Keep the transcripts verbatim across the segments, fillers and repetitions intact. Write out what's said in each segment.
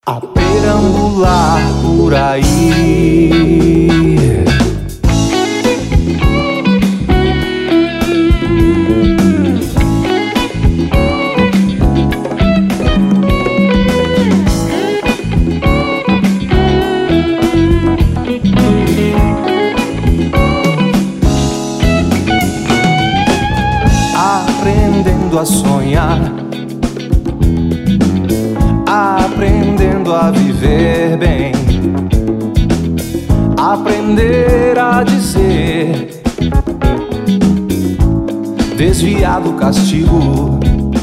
A perambular por aí. Aprendendo a sonhar, aprendendo a viver bem, aprender a dizer, desviar do castigo,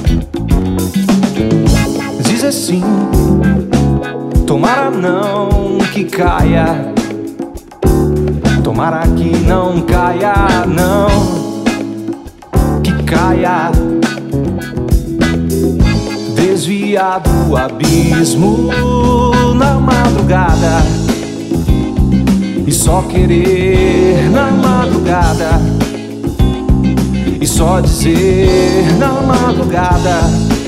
dizer sim, tomara não que caia, tomara que não caia, não que caia. Desviar do abismo na madrugada e só querer na madrugada e só dizer na madrugada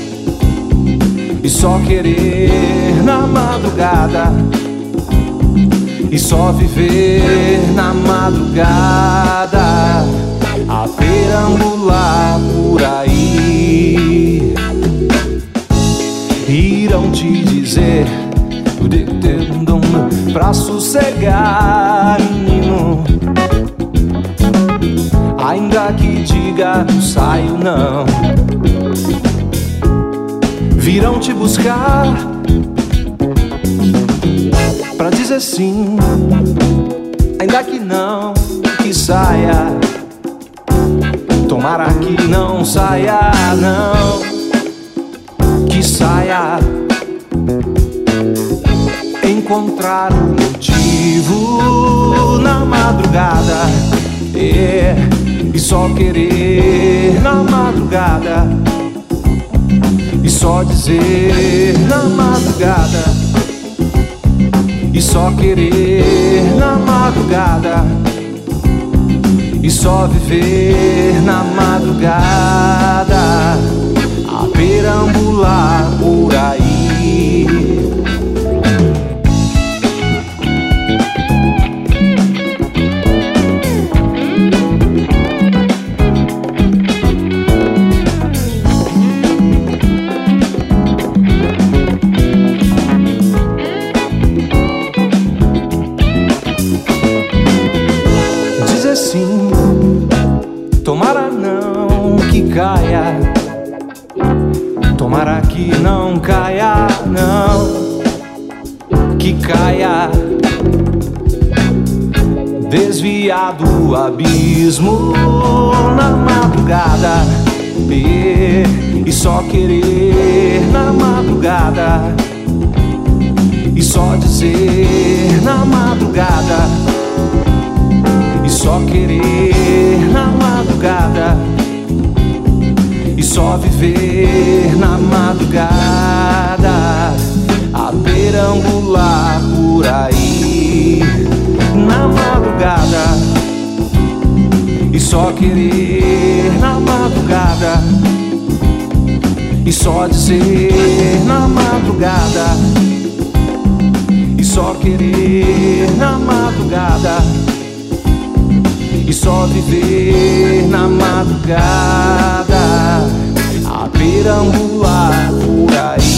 e só querer na madrugada e só viver na madrugada, a perambular por aí. Irão te dizer pra sossegar, menino, ainda que diga não saio não. Virão te buscar pra dizer sim, ainda que não que saia, tomara que não saia não, que saia. Encontrar um motivo na madrugada, é, e só querer na madrugada e só dizer na madrugada e só querer na madrugada e só viver na madrugada, a perambular por aí. Dizer sim, tomara não que caia, tomara que não caia, não, que caia. Desviar do abismo na madrugada, e, e só querer na madrugada e só dizer na madrugada e só querer na madrugada e só viver na madrugada, a perambular por aí na madrugada e só querer na madrugada e só dizer na madrugada e só querer na madrugada e só viver na madrugada, a perambular por aí.